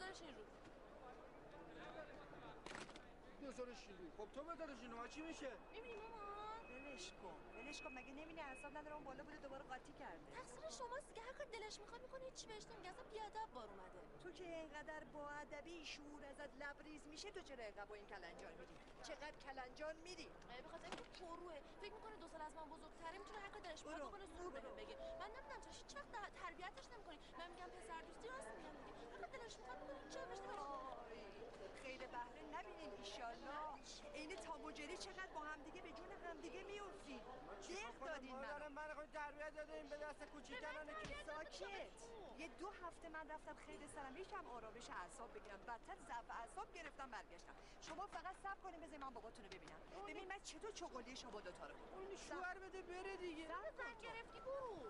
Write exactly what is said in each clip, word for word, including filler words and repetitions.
بنشین رو. دوزار شیلی. خب تو بدار جنوها چی میشه؟ میبینی مامان؟ ولش کن ولش کن مگه نمیبینی حساب نداره اون بالا بوده دوباره قاطی کرده. تقصیر شماست دیگه، هر کار دلش میخواد میکنه، هیچ بهش نمیگه. اصلا بیادب بار اومده. تو که اینقدر با ادبی شعور ازت لبریز میشه، تو چرا اینقدر با این کلنجار میری؟ چقدر کلنجار میری؟ بخاطر اینکه پروه، فکر میکنه دو سال از من بزرگتره، میتونه هر کار دلش بخواد بکنه، زور بهم بگه. من نمیدونم چرا هیچ وقت تربیتش نمیکنی. من میگم پسر دوستی، راست میگم دیگه. هر کار دلش میخواد میکنه، چه بهش نمیگه. خیر بهره نبینین ان شاءالله. عین تام و جری چقدر با هم دیگه به جون هم دیگه میافتید. دق دادین من من خود تربیت دادیم به دست کوچیکانه که ساکت. یه دو هفته من رفتم خیر سرم، یکم آرامش اعصاب بگیرم، بدتر ضعف اعصاب گرفتم برگشتم. شما فقط صبر کنین بذارید من باباتون رو ببینم. ببین من چطور چغندی شما دو تا رو. اون شوهر بده بره دیگه. زن گرفتی برو.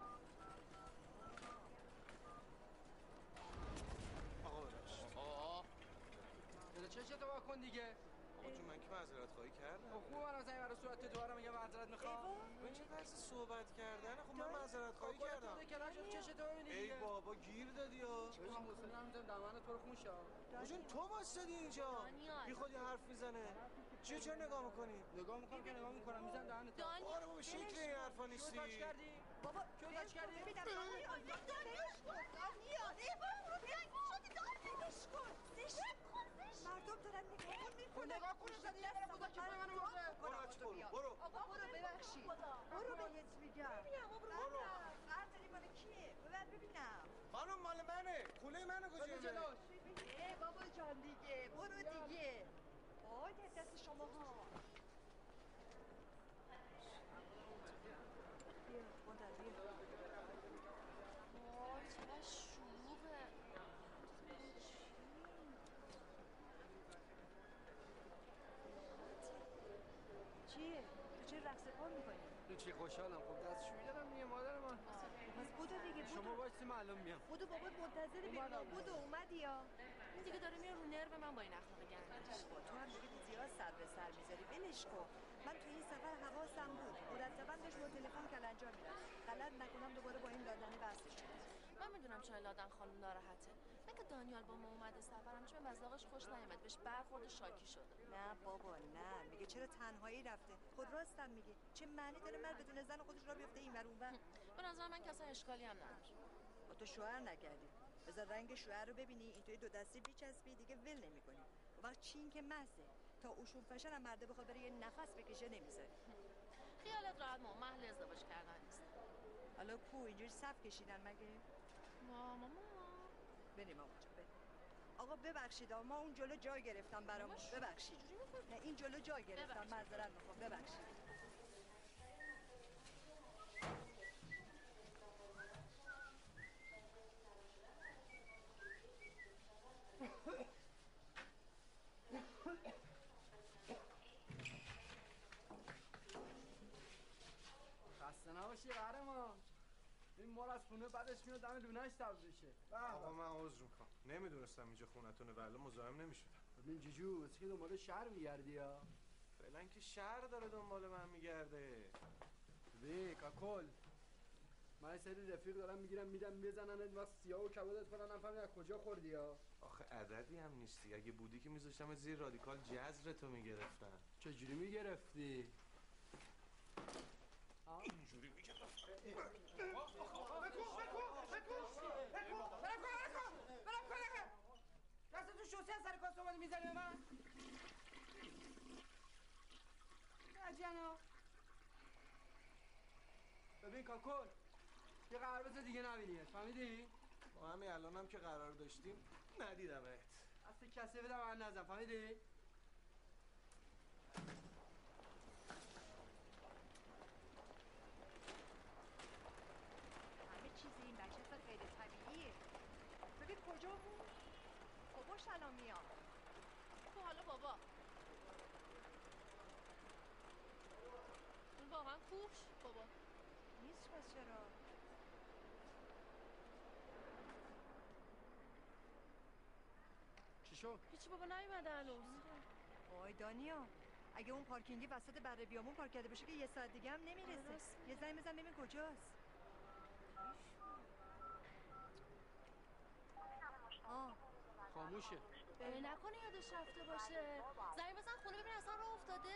آقا ببخشید. آه دل چشتو وا کن دیگه. آقا جون من که معذرت خواهی کردم. خب خوب من زنگ برای صورت دوباره میگم معذرت میخوام. این چه طرز صحبت کردنه؟ خب من معذرت خواهی کردم. تو کلاش چشتو ببینی دیگه. ای بابا گیر دادی ها. چه حوصله نمیذارم دهن تو رو خون شه. جون تو واسطی اینجا. بی خودی حرف میزنه. چیو چرا نگاه میکنی؟ نگاه میکنم که نگاه میکنم میزنم دهنت. آره بابا شکل این حرفا نیستی. چیو تاچ کردی؟ بابا چیو تاچ کردی؟ ببینم دانیال دانیال دانیال ای بابا شدی دانیالش کن. مردم دارن نگاه میکنن. نگاه کنه زدی یه برای بودا که پای منو برده. برو برو. آقا برو ببخشید. برو بهت میگم. ببینم برو. قرض مال کیه؟ ببر ببینم. خانم مال منه. کوله منو کجا جلوش. ای بابا جان دیگه. برو دیگه. آی دست شما ها. بیا مادر بیا. وای چقدر شلوغه. چیه؟ تو چه رقص پا میکنی؟ تو چی خوشحالم. خب دستشویی دارم دیگه مادر من. پس بودو دیگه بودو. شما وایسی معلوم میام. بودو بابات منتظر ببینم. بودو اومدی یا؟ این دیگه داره میاد رو نرو من با این اخلاق گندش. با تو هم دیگه زیاد سر به سر میذاری. ولش کن. من تو این سفر حواسم بود. مرتبا داشت با تلفن کلنجار میرفت. غلط نکنم دوباره با این لادنی بحثش کنم. من میدونم چرا لادن خانم ناراحته. من که دانیال با ما اومده سفرم چه به مزاقش خوش نیومد، بهش برخورد شاکی شده. نه بابا نه، میگه چرا تنهایی رفته. خود راستم میگه. چه معنی داره مرد بدون زن خودش را بیفته این ور اون ور؟ به نظر من که اصلا اشکالی هم نداره. با تو شوهر نکردی. بذار رنگ شوهر رو ببینی، اینطوری دو دستی بیچسبی دیگه ول نمی‌کنی. وقت چین که مزه تا اوشون فشن هم مرده بخواد بره یه نفس بکشه نمیذاری. خیالت راحت ما محل ازدواج کردن نیست. حالا کو اینجوری صف کشیدن مگه؟ ماما ماما بریم آقا جان بریم. آقا ببخشید ما اون جلو جا گرفتم برامون. ببخشید. نه این جلو جا گرفتم معذرت میخوام ببخشید. خسته نباشی قهرمان. این مال از خونه بعدش میاد دم لونه‌اش سبز بشه. آقا من عذر میخوام. نمیدونستم اینجا خونتونه ولی مزاحم نمیشدم. ببین جیجو اسکی دنبال شهر میگردی یا؟ فعلا که شهر داره دنبال من میگرده. ببین کاکل من سری رفیق دارم میگیرم میدم بزنن وقت سیاه و کبادت کنن نفهمی از کجا خوردی یا؟ آخه عددی هم نیستی. اگه بودی که میذاشتم زیر رادیکال جذر تو میگرفتم. چجوری میگرفتی؟ اینجوری میگرفت. بکن بکن بکن بکن برم کن دست تو شوسه سر کاست اومدی میزنی به من؟ نجنو ببین کاکل یه قرار بذار دیگه نبینیت فهمیدی؟ ما همین الان هم که قرار داشتیم ندیدمت. اصلا کسی بدم من نزم فهمیدی؟ چیزی این بچه تا غیر طبیعیه. ببین کجا بود؟ بابا سلامی ها تو حالا بابا این واقعا کوش بابا نیست پس چرا؟ چی شد؟ هیچی بابا نیومده هنوز. وای دانیا اگه اون پارکینگی وسط بره بیامون پارک کرده باشه که یه ساعت دیگه هم نمیرسه. یه زنگ بزن ببین کجاست. آه خاموشه. نکنه یادش رفته باشه. زنگ بزن خونه ببین اصلا راه افتاده.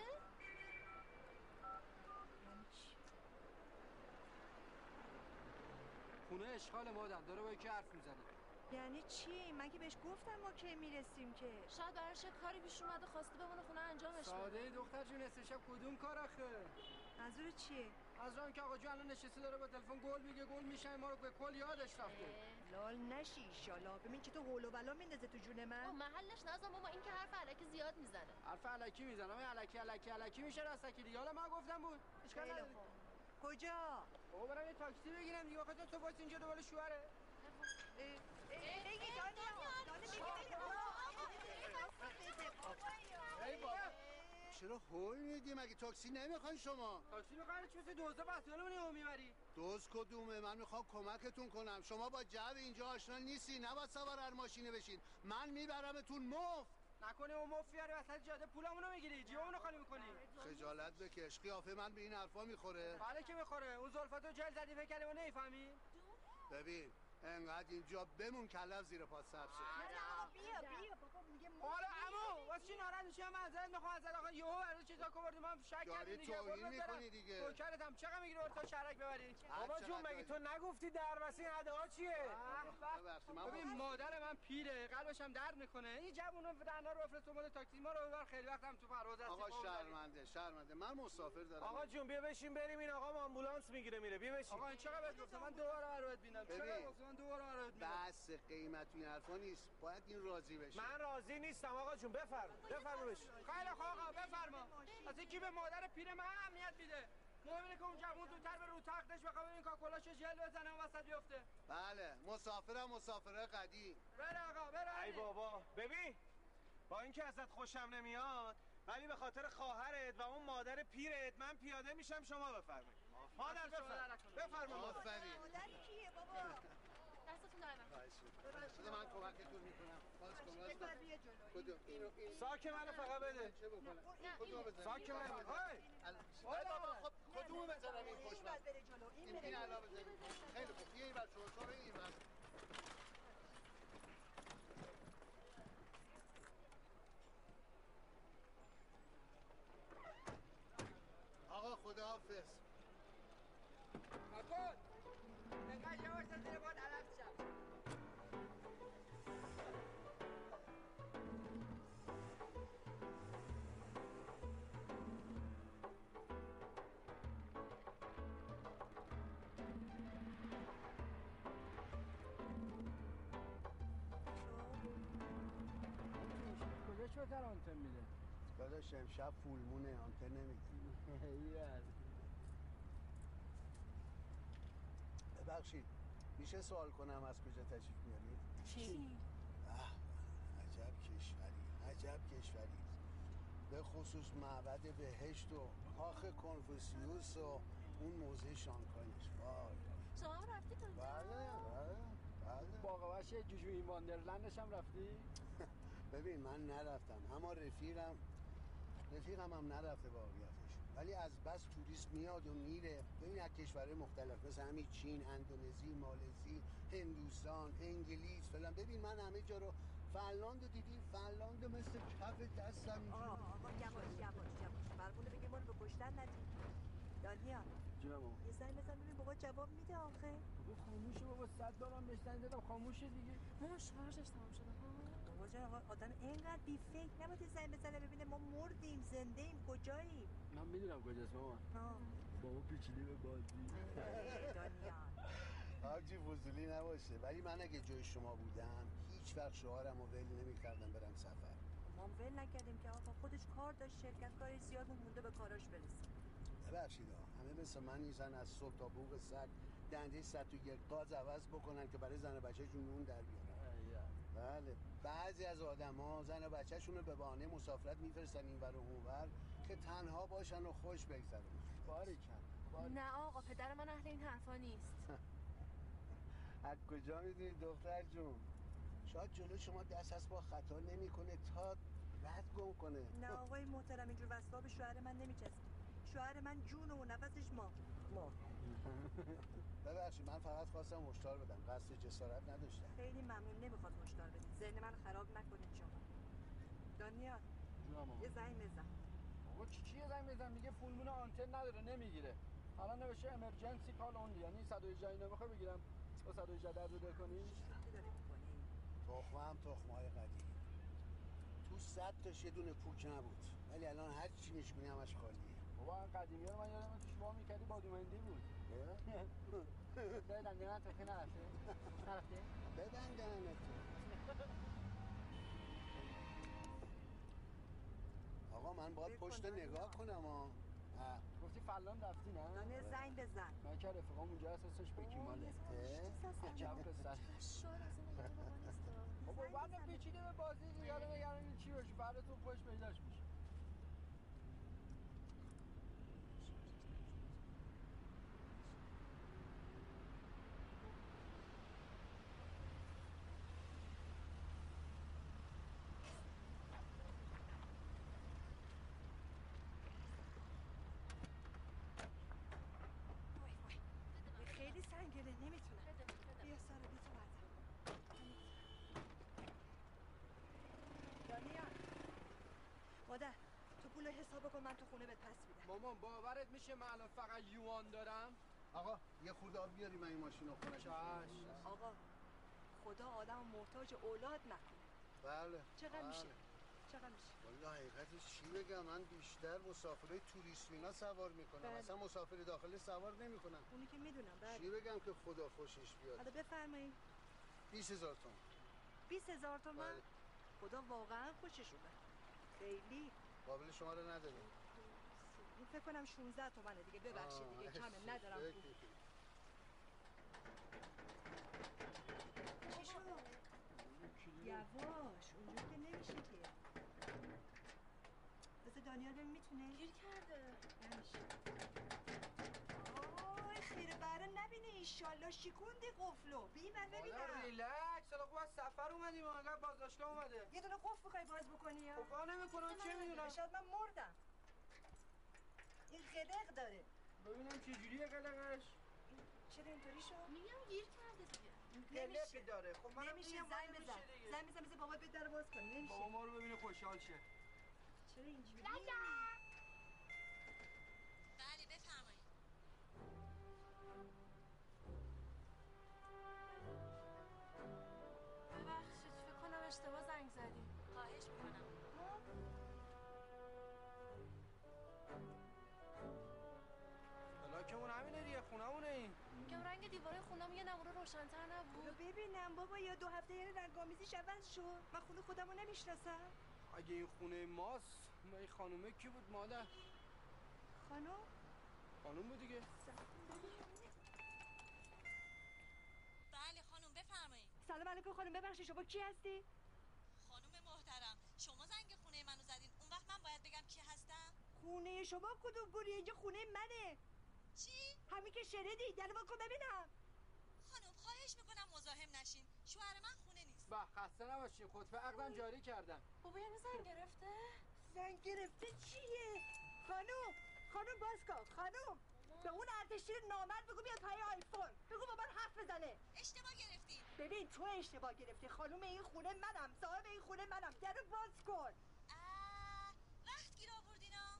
خونه اشغال مادر داره با یکی حرف میزنه. یعنی چی؟ من که بهش گفتم ما کی میرسیم که. شاید براش کاری پیش اومده خواسته بمونه خونه انجامش بده. ساده دختر جون استشب کدوم کار آخه؟ منظور چیه؟ از راه که آقا جون الان نشسته داره با تلفن گل میگه گل میشه ما رو به کل یادش رفته. لال نشی ایشالا. ببین چطور هول و بلا میندازه تو جون من. محلش نزن ماما، این که حرف الکی زیاد میزنه. حرف الکی میزنه. من الکی الکی الکی میشه راستکی دیگه. حالا من گفتم بود. اشکال نداره. کجا؟ بابا برام یه تاکسی بگیرم دیگه. آخه تو واسه اینجا دوباره شوهره. بگی چرا هول میدی؟ مگه تاکسی نمیخواین شما؟ تاکسی میخواین چه دوزه بسیالمون اینو میبری؟ دوز کدومه؟ من میخوام کمکتون کنم. شما با جو اینجا آشنا نیستی، نباید سوار هر ماشینه بشین. من میبرمتون مفت. نکنه اون مفت بیاری وسط جاده پولامونو میگیری، جیبمونو خالی میکنی. خجالت بکش. قیافه من به این حرفا میخوره؟ بله که میخوره. اون زلفاتو جل زدی فکر کردی ما نمیفهمی؟ ببین انقدر اینجا بمون کلم زیر پا سبز شه. بیا بیا بابا میگه حالا عمو واسه چی ناراحت میشی؟ من معذرت میخوام ازت. آخه یهو برای چیزا کوردی من شک کردم دیگه. داری توهین میکنی دیگه. کوکرتم چقدر میگیری تو شرک ببری؟ بابا جون مگه تو نگفتی دربسته این هداها چیه؟ ببین مادر من پیره، قلبش هم درد میکنه. این جوونو دهنا رو بفرست مال تاکسی ما رو ببر. خیلی وقتم تو پرواز هستی. آقا شرمنده شرمنده من مسافر دارم. آقا جون بیا بشین بریم. این آقا آمبولانس میگیره میره. بیا بشین. آقا این چقدر بهت گفتم من دوباره برات ببینم. چقدر گفتم من دوباره برات ببینم. بس قیمت این حرفا نیست. باید این راضی بشه. من راضی نیستم آقا جون. بفرم بفرم بشین. خیلی خوب آقا بفرما. از کی به مادر پیر من اهمیت میده؟ مهمه که اون جوون زودتر به رو تختش بخواد این کاکولاش جل بزنه و وسط بیفته. بله مسافرم مسافره قدیم. بره آقا بره. ای بابا ببین با اینکه ازت خوشم نمیاد ولی به خاطر خواهرت و اون مادر پیرت من پیاده میشم. شما بفرمایید. مادر بفرمایید. بفرمایید. آفرین. مادر کیه بابا؟ دستتون در بده من کمکتون میکنم. باز کن باز کن. بیا جلو. کدوم اینو این ساک منو فقط بده. چه بکنم؟ کدومو بزنم؟ ساک منو. هی ای بابا خب کدومو بزنم این این خوشبخت؟ باید بره جلو. این این بره این جلو. علاوه بزنیم. خیلی خوب. بیا این بر شما تو این بر. آقا خداحافظ. کاکل اینقدر یواش زیر باد علف شد. کجا شو تر آنتن میده؟ داداش امشب فولمونه آنتن نمیده. ببخشید میشه سوال کنم از کجا تشریف میارید؟ چی؟ عجب کشوری عجب کشوری. به خصوص معبد بهشت و کاخ کنفوسیوس و اون موزه شانکاینش. وای شما هم رفتید اونجا؟ بله بله بله. باقا وش جوجوی واندرلندش هم رفتی؟ ببین من نرفتم اما رفیقم رفیقم هم نرفته واقعیتش، ولی از بس توریست میاد و میره. ببین از کشورهای مختلف مثل همین چین، اندونزی، مالزی، هندوستان، انگلیس فلان. ببین من همه جا رو فنلاند رو دیدی؟ فنلاند مثل کف دستم. آقا آقا یواش یواش یواش. برمونه بگه ما رو به کشتن ندید. دانیال جونم یه زنگ بزن ببین بابا جواب میده آخه. بابا خاموشه بابا. صد بار من بهش زنگ زدم خاموشه دیگه. ماما شارژش تمام شده ها. بابا جان آقا آدم اینقدر بی فکر نباید زنگ بزنه ببینه ما مردیم زنده ایم کجاییم. من میدونم کجاست ماما. ها بابا پیچیده به بازی. دانیال آجی فضولی نباشه، ولی من اگه جای شما بودم هیچ وقت شوهرم رو ول نمی‌کردم برم سفر. ما ول نکردیم که آقا خودش کار داشت، شرکت کاری زیاد مونده به کاراش برسه. ببخشید همه مثل من نیستن از صبح تا بوق سگ دنده صد تو یک گاز عوض بکنن که برای زن و بچه‌شون نون در بیارن. بله بعضی از آدما زن و بچه‌شون رو به بهانه مسافرت میفرستن اینور و اونور که تنها باشن و خوش بگذرونن. باریکن. نه آقا پدر من اهل این حرفا نیست. از کجا میدونی دختر جون؟ شاید جلو شما دست از با خطا نمیکنه تا رد گم کنه. نه آقای محترم اینجور وسطا به شوهر من نمیچسبه. شوهر من جون و نفسش ما. ما. ببخشید من فقط خواستم هشدار بدم، قصد جسارت نداشتم. خیلی ممنون، نمیخواد هشدار بدید. ذهن من خراب نکنید شما. دانیال یه زنگ بزن. بابا چی چیه زنگ بزن؟ میگه فولمون آنتن نداره نمیگیره. الان نوشته امرجنسی کال اونلی، یعنی صد و هجده اینو میخوای بگیرم با صد و هجده در رو کنی؟ چی داری میکنی؟ تخمه هم تخمهای قدیم. تو صد تاش یه دونه پوک نبود، ولی الان هر چی میشکنی همش خالیه. بابا این قدیمی رو من یادم توش وا میکردی بادومندی بود. بدن دهنت تو نرفته؟ نرفته؟ بدن دهنت آقا من باید پشت نگاه کنم ها. گفتی فلان رفتی نه؟ دانیال زنگ بزن. من که رفیقام اونجا اساسش بکیماله. عجب پسر. شور از این نگه بابا نیست. بابا والا پیچیده به بازی دیگه رو نگرانی چی باشه فردا تو خوش پیداش میشه. خیلی سنگینه نمیتونم. بیا سر بی تو بعد. دانیال مادر تو پول حساب کن من تو خونه بهت پس میدم. مامان باورت میشه من الان فقط یوان دارم؟ آقا یه خورده آب بیاری من این ماشین رو خونه. آقا خدا آدم محتاج اولاد نکنه. بله. چقدر بله. میشه؟ چقدر میشه؟ والا حقیقتش چی بگم، من بیشتر مسافرای توریستی اینا سوار میکنم. بله. اصلا مسافر داخلی سوار نمیکنم. اونی که میدونم. بله. چی بگم که خدا خوشش بیاد. حالا بفرمایید. بیست هزار تومان. بیست هزار تومان؟ بله. خدا واقعا خوشش اومد. خیلی. قابل شما رو نداریم. این فکر کنم شانزده تومنه دیگه، ببخشید دیگه کمه ندارم پول. چی شد؟ یواش اونجور که نمیشه که. بذار دانیال ببین میتونه. گیر کرده. نمیشه. آی خیره بره نبینه ایشالله شکوندی قفلو. بی من ببینم. حالا ریلکس، حالا خوب از سفر اومدیم انقدر بازداشتگاه اومده. یه دونه قفل میخوای باز بکنی یا؟ خب کار نمیکنم چه میدونم. شاید من مردم. این قلق داره. ببینم چه جوریه قلقش. چرا اینطوری شد؟ میگم گیر کرده دیگه. نمیشه داره. خب منم نمیشه. میگم زنگ نمیشه بزن دیگه. زنگ بزن بزن بابات به در باز کن. نمیشه. بابا ما رو ببینه خوشحال شه. چرا اینجوری؟ بله بفرمایید. ببخشید فکر کنم اشتباه زنگ زدیم. خواهش میکنم. حالا که اون همینه دیگه خونمونه این. میگم رنگ دیواره خونم یه نمونه روشن‌تر رو نبود. ببینم بابا یا دو هفته یعنی رنگامیزیش عوض شد. من خونه خودمو نمیشناسم. اگه این خونه ماست ما این خانومه کی بود مادر؟ خانم؟ خانوم بود دیگه. بله خانم بفرمایید. سلام علیکم خانم، ببخشید شما کی هستی؟ خانم محترم شما زنگ خونه منو زدین، اون وقت من باید بگم کی هستم؟ خونه شما کدوم گوریه؟ اینجا خونه منه. چی؟ همین که شنیدی در واقع ببینم. خانم خواهش میکنم مزاحم نشین، شوهر من خونه نیست. به خسته نباشین، خطبه عقدم جاری کردم. بابا یعنی زنگ گرفته؟ زنگ گرفته چیه؟ خانم خانم باز کن. خانم به اون اردشیر نامرد بگو بیاد پای آیفون، بگو با من حرف بزنه. اشتباه گرفتین. ببین تو اشتباه گرفتی. خانم این خونه منم، صاحب این خونه منم. درو باز کن. آه وقت گیر آوردینا.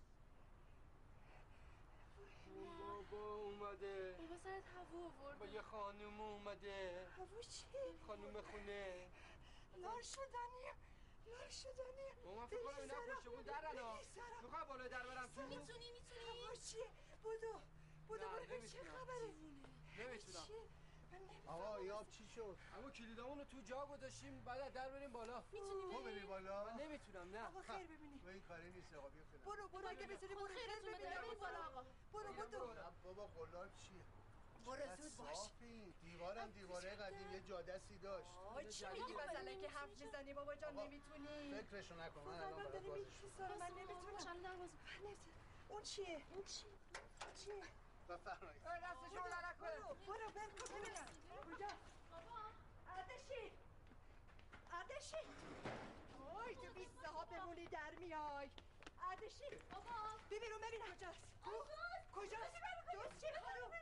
بابا اومده بابا سرت هوا آورد. با یه خانوم اومده. هوا چی؟ خانوم خونه. لال شدنیه لال شدنیه. مامان فکر کنم اینا پشت بود درن ها. میخوای بالای در برم تو؟ میتونی میتونی. هوا چیه؟ بودو بودو نه، برو ببین چه نمیتونم. خبره. نمیتونم. چیه؟ من نمی‌فهمم. آقا این آب چی شد؟ اما کلیدامون رو تو جا گذاشتیم بعد از در بریم بالا. میتونی تو بری بالا؟ من نمیتونم نه. آقا خیر ببینی. تو این کاری نیست آقا بیا کنار. برو برو اگه بتونی برو خیر خیرتون بده ببینی. برید بالا آقا. برو برو. نه بابا قلاب چیه؟ برو زود باش. صافی دیوارم دیواره قدیم یه جادسی داشت. آی چی میگی مثلا که حرف میزنی بابا جان؟ آقا، نمیتونی. فکرشو نکن من الان من برات داری بازش میکسارم من نمیتونم. شاله در باز. اون چیه؟ اون چی؟ چیه؟ بفرمایید. دست شما درک کنه. برو برو برو ببینم. کجا؟ بابا اردشیر اردشیر. آی تو بیسته ها بمونی در میای. اردشیر بابا ببین رو ببینم کجاست. کجاست؟ دوست چی خانم؟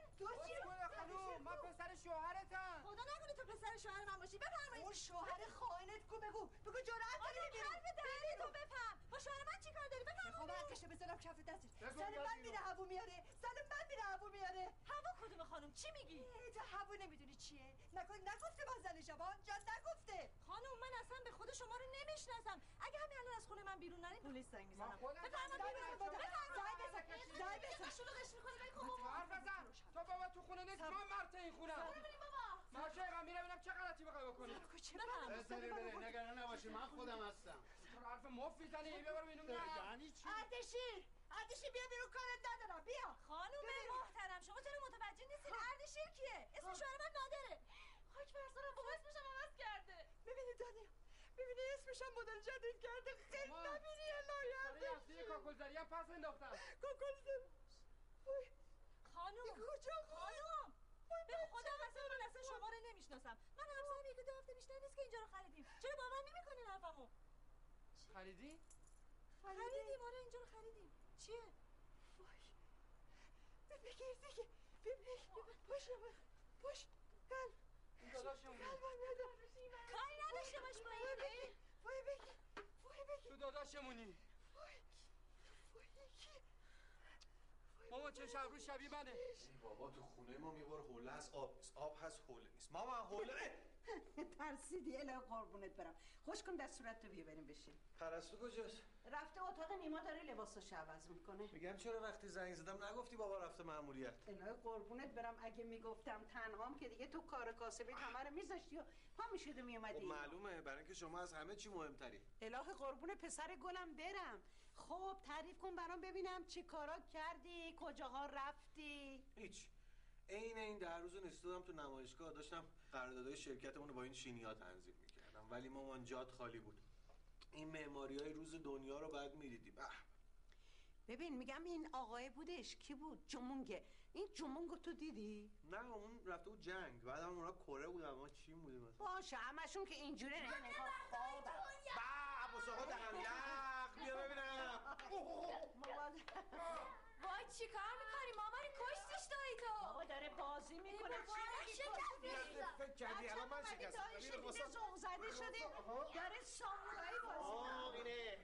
شوهر من باشی بفرمایید. اون شوهر خائنت کو بگو بگو جرأت داری بگو. حرف دهنی تو بفهم. با شوهر من چیکار داری بفرمایید. خب حقشه بذارم کف دستش. سر من میره هوا میاره. سر من میره هوا میاره. هوا کدوم خانم چی میگی؟ تو هوا نمیدونی چیه؟ نکن نگفته من زن شبان جان نگفته. خانم من اصلا به خود شما رو نمیشناسم. اگه همین الان از خونه من بیرون نرید پلیس زنگ میزنم. بفرمایید زنگ بزن. شلوغش می‌کنی ولی خب بابا حرف بزن. تو بابا تو خونه نیست ما مرد این خونه. ببینیم بابا. ماشه من میرم ببینم چه غلطی بخوای بکنی. بذاری بره نگران نباشی من خودم هستم. تو حرف مفت میزنی ببر ببینم نه. یعنی چی؟ اردشیر اردشیر بیا بیرون کارت ندارم بیا. خانم محترم شما چرا متوجه نیستین اردشیر کیه؟ اسم شوهر من نادره. خاک بر سرم بابا اسمش هم عوض کرده. ببینید دنیا ببینی اسمش هم مدل جدید کرده خیلی نبینی الهی برای هفته کاکلزری هم پس انداختم. کاکلزری خانم کجا خانم به خودم اصلا من اصلا شما رو نمیشناسم. من همسرم یکی دو هفته بیشتر نیست که اینجا رو خریدیم. چرا باور نمیکنین حرفمو؟ خریدی؟ خریدیم آره اینجا رو خریدیم. چیه؟ بگیر دیگه ببین باش باش قلب این داداشمون قلبم ندارم کاری نداشته باش با این وای بگی وای بگی تو داداشمونی. وای وای کی ماما چه شب رو شبیه منه. ای بابا تو خونه ما میبار حوله هست آب نیست آب هست حوله نیست ماما حوله ترسیدی اله قربونت برم. خوش کن در صورت تو بیا بریم بشین. پرستو کجاست؟ رفته اتاق نیما داره لباسش عوض میکنه. میگم چرا وقتی زنگ زدم نگفتی بابا رفته مأموریت؟ الهی قربونت برم اگه میگفتم تنهام که دیگه تو کار کاسبی همه رو میذاشتی و پا میشد و میومدی. خب معلومه برای اینکه شما از همه چی مهمتری. الهی قربون پسر گلم برم. خب تعریف کن برام ببینم چی کارا کردی کجاها رفتی. هیچ عین این در روز نشستم تو نمایشگاه داشتم قراردادهای شرکتمون رو با این چینی‌ها تنظیم میکردم ولی مامان جات خالی بود. این معماریای روز دنیا رو بعد میدیدی. به ببین میگم این آقای بودش کی بود جمونگه. این جمونگو تو دیدی؟ نه اون رفته بود جنگ بعد هم اونا کره بودن ما چی بودیم مثلا. باشه همشون که اینجوری نه نگاه خوابم. با ابو سقوط همیلق بیا ببینم. وای چی کار میکنی مامانی کشتیش دایی تو. بابا داره بازی میکنه فکر کردی الان من شکستم. دایشه دیده زوغ زده شده داره سامورایی بازی آه اینه.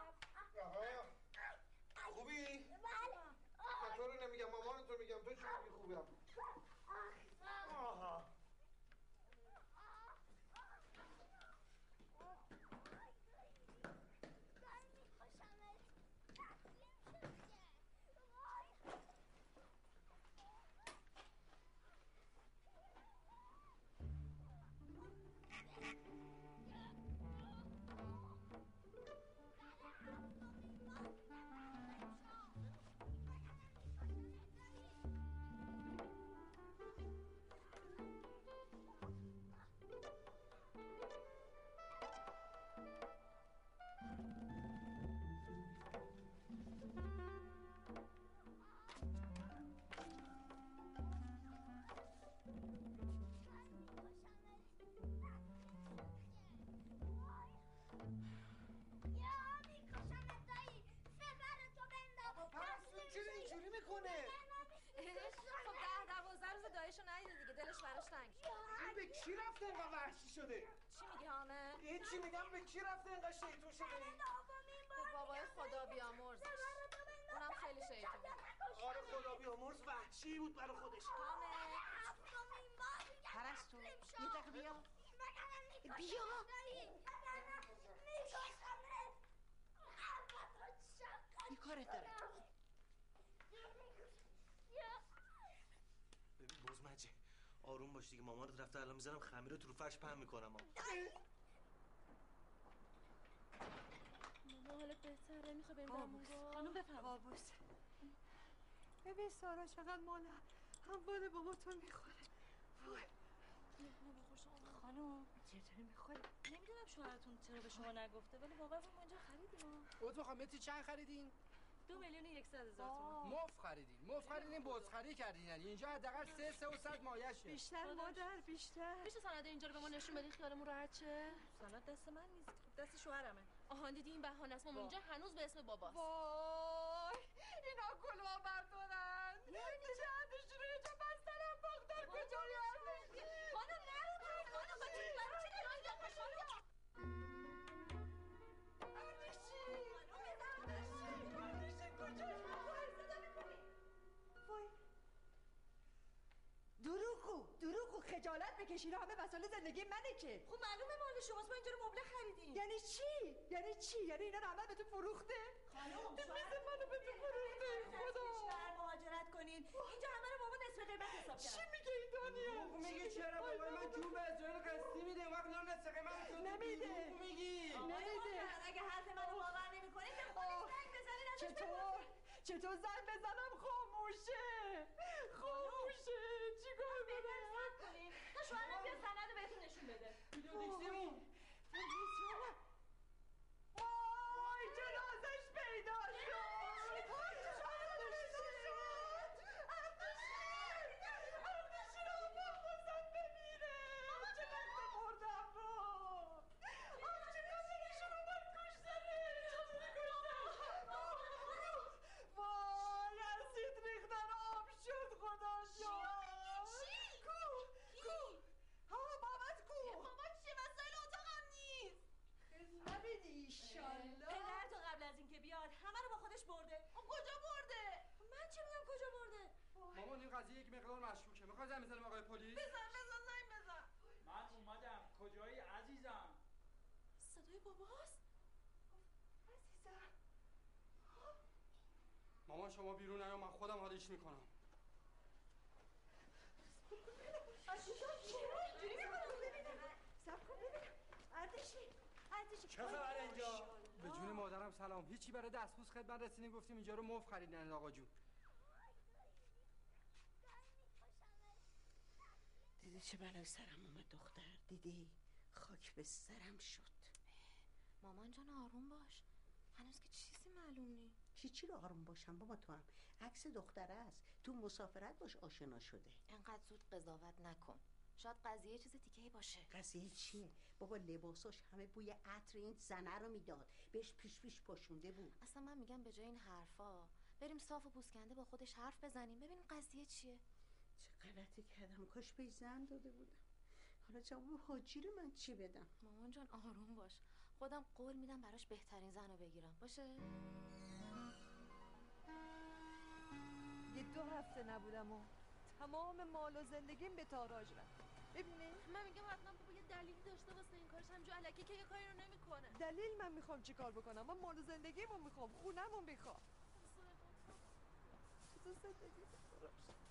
خوبی؟ بله. تو رو نمیگم مامان تو میگم تو چی میگی خوبم؟ آها. دلش براش تنگ شد. این به کی رفته اینقدر وحشی شده؟ چی میگی حامد؟ این چی میگم به کی رفته اینقدر شیطون شده؟ به بابای خدا بیامرزش. اونم خیلی شیطونه. آره خدا بیامرز وحشی بود برای خودش. حامد پرستو یه دقیقه بیا بیا این کارت داره. ببین بزمجه آروم باش دیگه مامانت رفته الان میذارم خمیر رو تو فرش پهن میکنم. ماما حالت بهتره میخوای بریم بابوس خانم بفرم بابوس. ببین سارا چقدر مال هموال بابا تو میخوره. وای خانم چطوری میخوره؟ نمیدونم شوهرتون چرا به شما نگفته ولی واقعا ما اینجا خریدیم. اوتو خامتی چند خریدین؟ دو میلیون و یکصد هزار تومان. مف خریدین مف خریدین بزخری کردین یعنی اینجا حداقل سه سه و صد مایشه. بیشتر مادر بیشتر. میشه سند اینجا رو به ما نشون بدین خیالمون راحت شه؟ سند دست من نیست دست شوهرمه. آهان دیدی این بهانه است ما اینجا هنوز به اسم باباست. وای اینا کلاه بردارن. یعنی چه عدشون رو اینجا بستنم باختر کجا یادش؟ خانم نرو خانم بکشین همه مسائل زندگی منه که. خب معلومه مال شماست، ما اینجا رو مبله خریدیم. یعنی چی؟ یعنی چی؟ یعنی اینا رو همه به تو فروخته؟ خانم مثل منو به تو فروخته خدا. کشور مهاجرت کنین. اینجا همه رو بابا نصف قیمت حساب چی کرد. میگه این دنیا؟ میگه چرا بابا من جون به اجاره قسطی میده وقت اینا نصف قیمت تو نمیده. میگی نمیده. اگه حرف منو باور نمی‌کنید به خودش زنگ بزنید ازش چطور؟ چطور زنگ بزنم خاموشه؟ خاموشه چیکار کنم؟ کنین تا شوهرم بیا سند رو بهتون نشون بده. ویدیو دیکسیمون وای جنازش پیدا شد. اردشیر آقا بازم بمیره. چه وقت مردم رو. چه کسانشون اومد کشتنش. وای اسید ریختن آب شد خدا شد. کو کو ها بابات کو. بابا چه مسائل اتاقم نیست. نبینی ایشالله. پدر تو قبل از اینکه بیاد همه رو با خودش برده. خب کجا برده؟ من چه میدونم کجا برده؟ مامان این قضیه یک مقدار مشکوکه میخوای زنگ بزنیم آقای پلیس بزن بزن زنگ بزن. من اومدم کجایی عزیزم؟ صدای باباست. عزیزم مامان شما بیرون نیا من خودم حالیش میکنم جوری میکنم ببینم. سب کن ببینم. اردشیر اردشیر چه خبر اینجا؟ به جون مادرم سلام هیچی برای دستبوس خدمت رسیدیم گفتیم اینجا رو مفت خریدن آقا جون دیدی چه بلای سرم اومد دختر؟ دیدی؟ خاک به سرم شد. مامان جان آروم باش، هنوز که چیزی معلوم نی. چی رو آروم باشم بابا؟ تو هم عکس دختره است، تو مسافرت باش آشنا شده. انقدر زود قضاوت نکن، شاید قضیه چیز دیگه‌ای باشه. قضیه چیه؟ بابا لباساش همه بوی عطر این زنه رو میداد، بهش پیش پیش پاشونده بود. اصلا من میگم به جای این حرفا بریم صاف و پوسکنده با خودش حرف بزنیم ببینیم قضیه چیه. چه غلطی کردم، کاش بهش زن داده بودم. حالا جواب حاجی رو من چی بدم؟ مامان جان آروم باش، خودم قول میدم براش بهترین زن رو بگیرم باشه. یه دو هفته نبودم و تمام مال و زندگیم به تاراج رفت. ببینی؟ من میگم حتما بابا یه دلیلی داشته واسه این کارش، همینجور الکی که یه کاری رو نمیکنه. دلیل من میخوام چی کار بکنم؟ من مال و زندگیمو میخوام، خونمو میخوام. چطور زندگی بکنم؟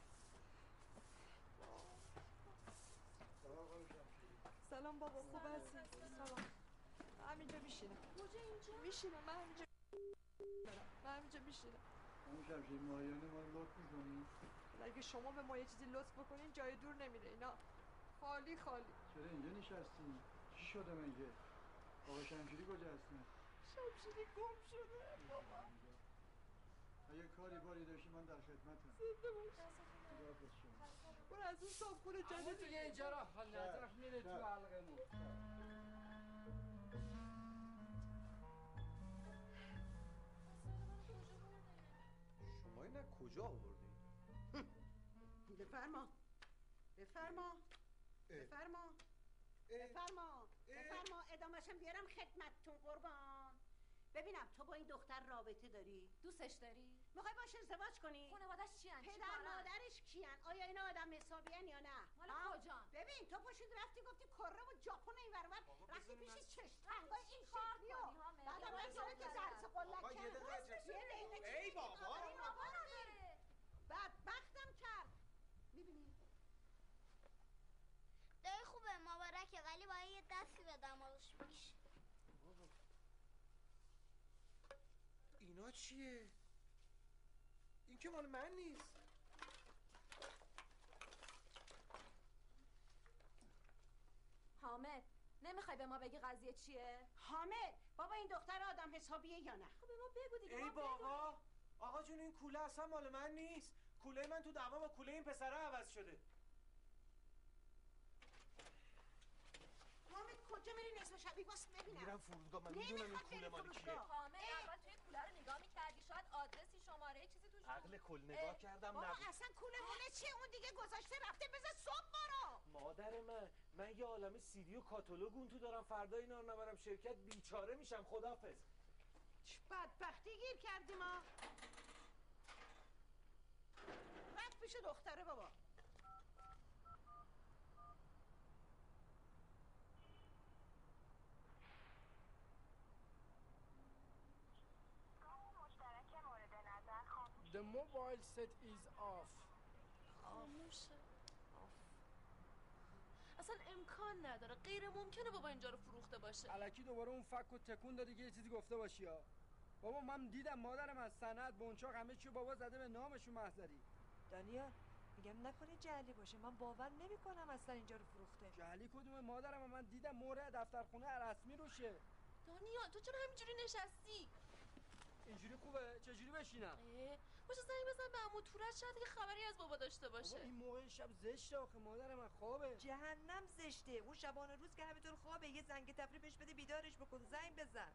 سلام بابا خوب هستی؟ سلام. من همینجا میشینم. کجا اینجا؟ میشینم من همینجا من همینجا میشینم. همون شمشیر ماهیانه ما رو لطف میکنی؟ اگه شما به ما یه چیزی لطف بکنین جای دور نمیره اینا خالی خالی. چرا اینجا نشستی؟ چی شده مگه؟ آقا شمشیری کجا هستن؟ شمشیری گم شده بابا. اگه کاری باری داشتی من در خدمتم. زنده باش. خداحافظ شما. برو از اون صابخونه اما جدید دیگه اینجا را حال نظرش میره تو حلقمون شما اینا کجا آوردین؟ بفرما بفرما بفرما بفرما بفرما ادامهشم بیارم خدمتتون قربان. ببینم تو با این دختر رابطه داری؟ دوستش داری؟ میخوای باش ازدواج کنی؟ خانواده‌اش چیان؟ پدر مادرش کیان؟ آیا اینا آدم حسابیان یا نه؟ مال ها؟ کجان؟ ببین تو پاشید رفتی گفتی کره و ژاپن این ور اون رفتی پیش چشم تنگای این شکلی و بعدم رفتی که درس قلک آقا یه دقیقه کرد اجازه. یه دقیقه ای بابا. این بابا نداره بدبختم کرد. میبینی دایی خوبه مبارکه ولی باید یه دستی به دماغش بکشه. اینا چیه؟ این که مال من نیست. حامد نمیخوای به ما بگی قضیه چیه؟ حامد بابا این دختر آدم حسابیه یا نه؟ خب به ما بگو دیگه. ای ما بگو. بابا آقا جون این کوله اصلا مال من نیست. کوله من تو دعوا با کوله این پسره عوض شده. حامد کجا میری نصف شبی واسه ببینم؟ میرم فرودگاه من میدونم این کوله مال کیه. حامد اول توی کوله رو نگاه می‌کردی شاید آدرسی شماره چیزی توش بود. عقل کل نگاه کردم بابا نبود. اصلا کوله مونه چیه؟ اون دیگه گذاشته رفته بذار صبح برو. مادر من من یه عالمه سیدی و کاتالوگ اون تو دارم فردا اینا رو نبرم شرکت بیچاره میشم. خداحافظ. چه بدبختی گیر کردیم ما. رفت پیش دختره بابا. mobile set is off. خاموشه. اصلا امکان نداره، غیر ممکنه بابا اینجا رو فروخته باشه. الکی دوباره اون فک و تکون دادی که یه چیزی گفته باشی ها. بابا من دیدم مادرم از سند بنچاق همه چی بابا زده به نامشون محضری. دانیال میگم نکنه جعلی باشه، من باور نمیکنم اصلا اینجا رو فروخته. جعلی کدومه مادرم؟ من دیدم مهر دفترخونه رسمی روشه. دانیال تو چرا همینجوری نشستی؟ اینجوری خوبه؟ چجوری بشینم؟ باشه زنگ بزن به عمو تورج، شاید یه خبری از بابا داشته باشه. بابا این موقع شب زشته آخه مادر من خوابه. جهنم زشته، اون شبانه روز که همینطور خوابه یه زنگ تفریح بهش بده بیدارش بکن، زنگ بزن.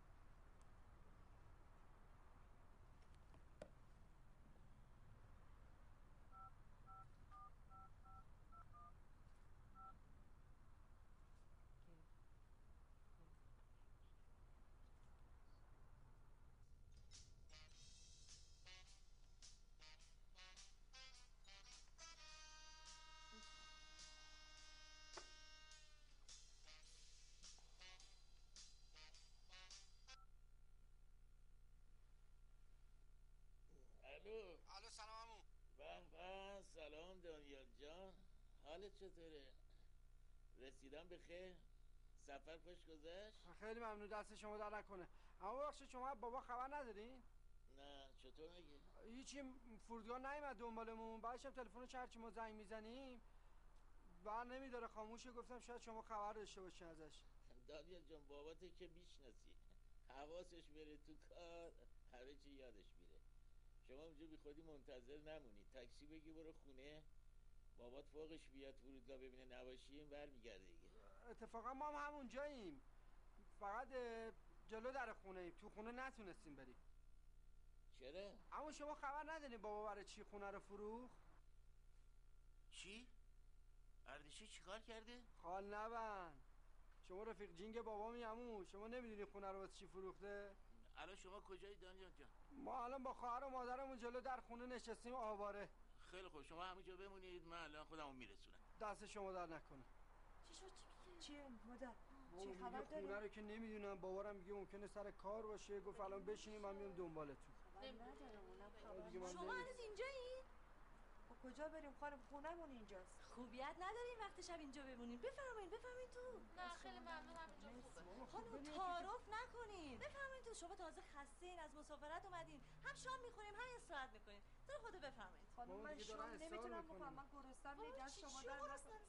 الو الو سلام عمو. به به سلام دانیال جان، حالت چطوره؟ رسیدم به خیر؟ سفر خوش گذشت؟ خیلی ممنون، دست شما در نکنه. اما بخشید شما بابا خبر ندارین؟ نه چطور مگه؟ هیچی، فرودگاه نیومد دنبالمون، بعدش هم تلفنش هرچی ما زنگ میزنیم بر نمیداره، خاموشه. گفتم شاید شما خبر داشته باشین ازش. دانیال جان باباتو که میشناسی، حواسش بره تو کار همه چی یادش میره. شما اونجا بی خودی منتظر نمونی، تاکسی بگی برو خونه، بابات فوقش بیاد فرودگاه ببینه نباشیم برمیگرده دیگه. اتفاقا ما هم همون جاییم، فقط جلو در خونه ایم، تو خونه نتونستیم بریم. چرا؟ اما شما خبر ندارین بابا برای چی خونه رو فروخت؟ چی؟ اردشی چیکار کرده؟ خال نبند، شما رفیق جینگ بابا می عمو، شما نمیدونی خونه رو واسه چی فروخته؟ الان شما کجایی دانیال جان؟ ما الان با خواهر و مادرمون جلو در خونه نشستیم آواره. خیلی خوب، شما همونجا بمونید، من الان خودمو میرسونم. دست شما در نکنه. چی شد؟ چی میگه؟ چیه مادر؟ چی خبر داری؟ خونه رو که نمیدونم، بابارم میگه ممکنه سر کار باشه، گفت الان بشینیم من میام دنبالتون. شما هنوز اینجایی؟ خب کجا بریم خانم؟ خونمون اینجاست. خوبیت نداریم وقت شب اینجا بمونین. بفرمایید بفرمایید تو. نه خیلی ممنون، همینجا خوبه. خانم تعارف نکنین. بفرمایید تو، شما تازه خسته‌این، از مسافرت اومدین، هم شام میخوریم هم استراحت میکنیم. تو خدا بفرمایید. خانم من شام نمیتونم بخورم، من گرسنه‌ام، نگه شما در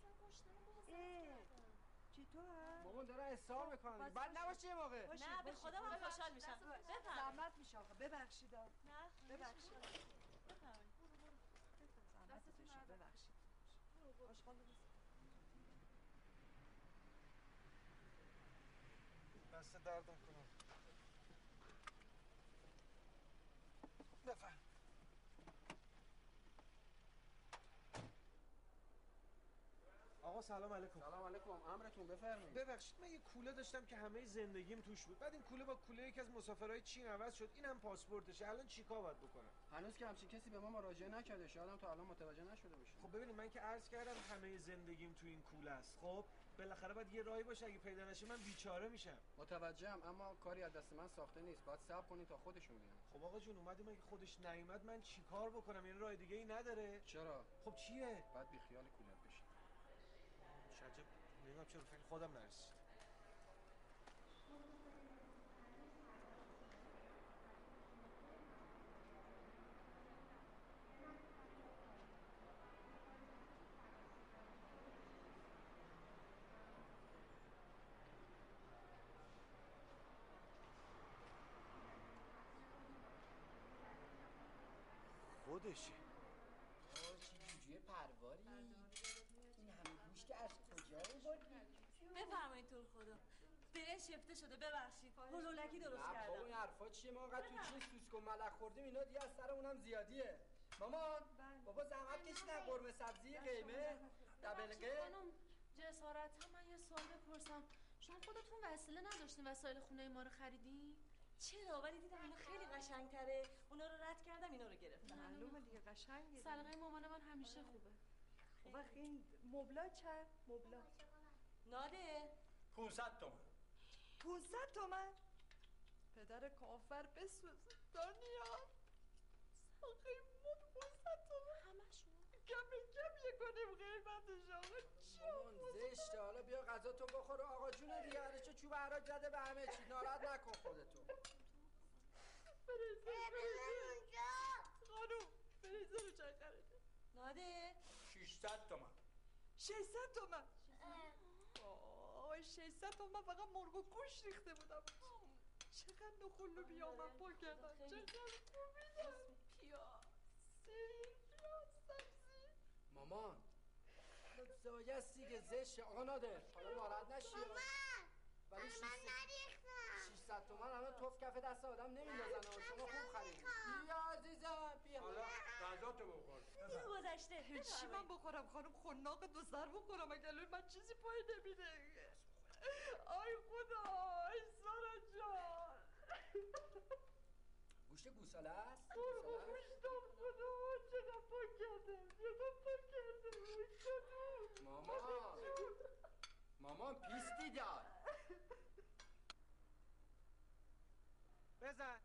نکنید. چطور؟ بابا دارن اصرار میکنن، بعد نباشه یه موقع. نه به خدا من خوشحال میشم. بفرمایید. زحمت میشه آخه، ببخشید. نه ببخشید. بفرمایید. زحمت بشه، ببخشید. آشغال بزن. دست دردم کنم. بفرم. آقا سلام علیکم. سلام علیکم، امرتون بفرمایید. ببخشید من یه کوله داشتم که همه زندگیم توش بود، بعد این کوله با کوله یکی از مسافرهای چین عوض شد، اینم پاسپورتشه، الان چیکار باید بکنم؟ هنوز که همچین کسی به ما مراجعه نکرده، شاید هم تا الان متوجه نشده باشه. خب ببینید من که عرض کردم همه زندگیم تو این کوله است، خب بالاخره باید یه راهی باشه، اگه پیدا نشه من بیچاره میشم. متوجهم، اما کاری از دست من ساخته نیست، باید صبر کنید تا خودشون بیان. خب آقا جون اومدیم اگه خودش نیومد من چیکار بکنم؟ این راه دیگه ای نداره. چرا؟ خب چیه؟ باید بی خیال کولت بشی. شجب نمیدونم چرا فکر خودم نرسید. خودشه. آه چی جوجه پرواری؟ این همه گوش که از کجا آوردی؟ بفرمایید تو خدا. برنج شفته شده، ببخشید. هلولکی درست نه کردم. بابا این حرفا چیه؟ ما انقدر تو چین سوسک و ملخ خوردیم اینا دیگه از سرمونم زیادیه. مامان بابا زحمت کشیدن قرمه سبزی قیمه دبلقه. خانم جسارتا من یه سوال بپرسم، شما خودتون وسیله نداشتین وسایل خونه ما رو خریدین؟ چرا؟ ولی دیدم اینا خیلی قشنگ‌تره، اونا رو رد کردم اینا رو گرفتم. معلومه دیگه قشنگه. سلیقه مامان من همیشه خوبه. خب وقت این مبلا چند؟ مبلا ناده پونصد تومن. پونصد تومن؟ پدر کافر بسوزه دانیال. آخه پونصد تومن همشون کم کم یه کنیم قیمتش آقا مامان زشته. حالا بیا غذا تو بخور. آقا جون دیگه هرچه چوب حراج زده به همه چی. ناراحت نکن خودتو. خانوم بریزه رو چند خریده؟ ناده ششصد تومن. ششصد تومن آه ششصد تومن فقط مرغ و گوش ریخته بودم. چقدر نخل و بیامن پر کردن. چقدر خوبیدن. پیاز سیر پیاز سبزی. مامان زایه است دیگه زشته. آقا نادر حالا ناراحت نشی. مامان ولی من نریختم. ششصد تومن الان توف کف دست آدم نمیندازن. شما خوب خریدی. بیا عزیزم بیا. حالا غذا تو بخور. دیگه گذشته. چی من بخورم خانم؟ خناق دو سر بخورم اگر من چیزی پای نمیده. آی خدا ای سارا جان. گوشت گوساله است؟ مرغ گوشتم خدا چقدر پاک کرده. چقدر پاک کرده. مامان مامان پیستی داد. بزن.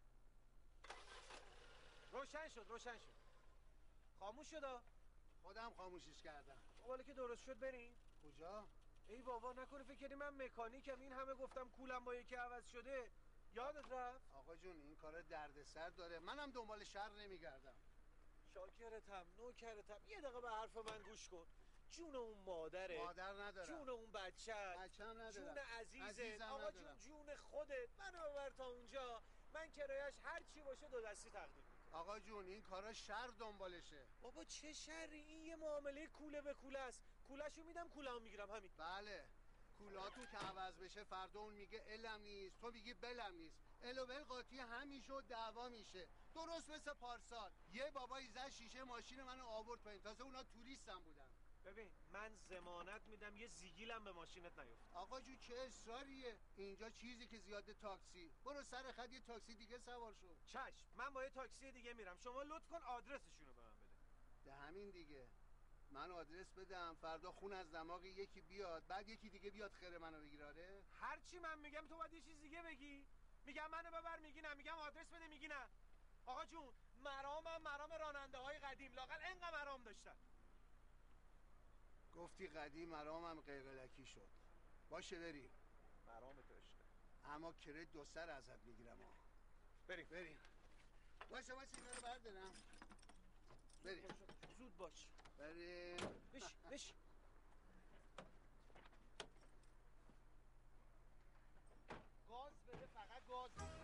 روشن شد روشن شد. خاموش شد. خودم خاموشش کردم. حالا که درست شد بریم. کجا؟ ای بابا نکنه فکر کردی من مکانیکم. این همه گفتم کولم با یکی عوض شده. یادت رفت؟ آقا جون این کار دردسر داره. منم دنبال شر نمیگردم. شاکرتم نوکرتم. یه دقیقه به حرف من گوش کن. جون اون مادره. مادر ندارم. جون اون بچه. بچه‌م ندارم. جون عزیزت. عزیزم آقا ندارم. جون جون خودت. منو ببر تا اونجا. من کرایش هر چی باشه دو دستی تقدیم میکنم. آقا جون این کارا شر دنبالشه. بابا چه شری؟ این یه معامله کوله به کوله است. کوله‌شو میدم کوله‌مو میگیرم همین. بله کولاتون که عوض بشه فردا اون میگه علم نیست تو میگی بلم نیست. ال و بل قاطی همیشه و دعوا میشه. درست مثل پارسال یه بابایی زد شیشه ماشین منو آورد پایین. تازه اونا توریستم بودن. ببین من ضمانت میدم یه زیگیلم به ماشینت نیفت. آقا جو چه اصراریه؟ اینجا چیزی که زیاده تاکسی. برو سر خط یه تاکسی دیگه سوار شو. چشم من با یه تاکسی دیگه میرم. شما لطف کن آدرسشونو به من بده. ده همین دیگه. من آدرس بدم فردا خون از دماغ یکی بیاد بعد یکی دیگه بیاد خیر منو بگیره. آره هر چی من میگم تو باید یه چیز دیگه بگی. میگم منو ببر میگی نه. میگم آدرس بده میگی نه. آقا جون مرامم مرام راننده های قدیم. لااقل انقدر مرام داشتن. گفتی قدیم مرامم قیقلکی شد. باشه بریم. مرام تو عشقه. اما کرد دو سر ازت میگیرم ها. بریم بریم. باشه باشه اینا رو بردارم. بریم. زود باش. بریم. بش بش. گاز بده فقط گاز بده.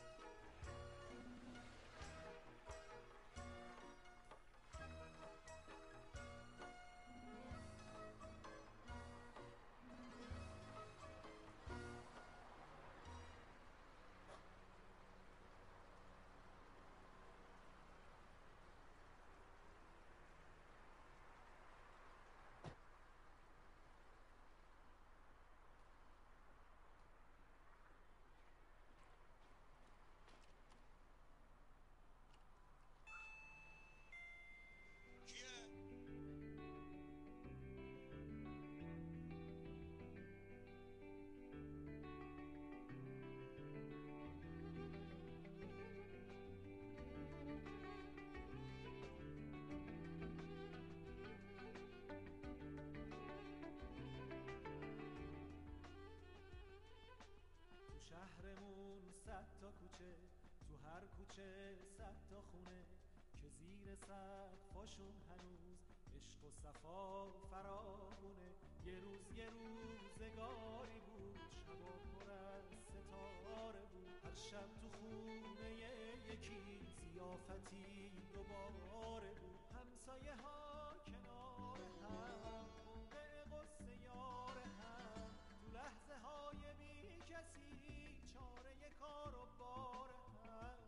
شهرمون صد تا کوچه تو هر کوچه صد تا خونه که زیر سقفاشون هنوز عشق و صفا فراوونه. یه روز یه روزگاری بود شبا پر از ستاره بود. هر شب تو خونه یکی ضیافتی دوباره بود. همسایه ها کنار هم موقع غصه یار هم. تو لحظه های بی کسی چاره کار و بار هم.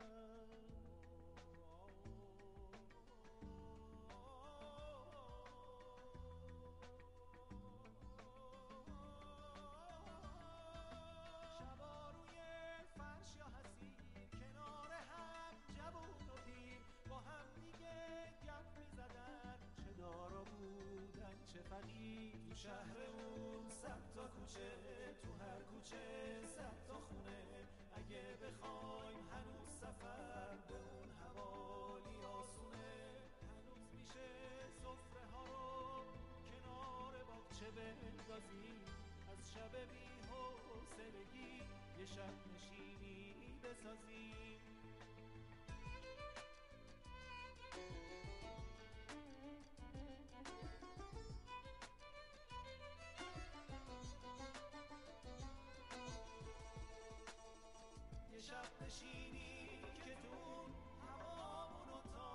شبا روی فرش یا حسیر کنار هم جوون و پیر با هم دیگه گپ میزدن. چه دارا بودن چه فقیر. تو شهرمون صد تا کوچه تو هر کوچه صد تا خونه. اگه بخوایم هنوز سفر به اون حوالی آسونه. بسازیم از شب بی حوصلگی یه شب نشینی بسازیم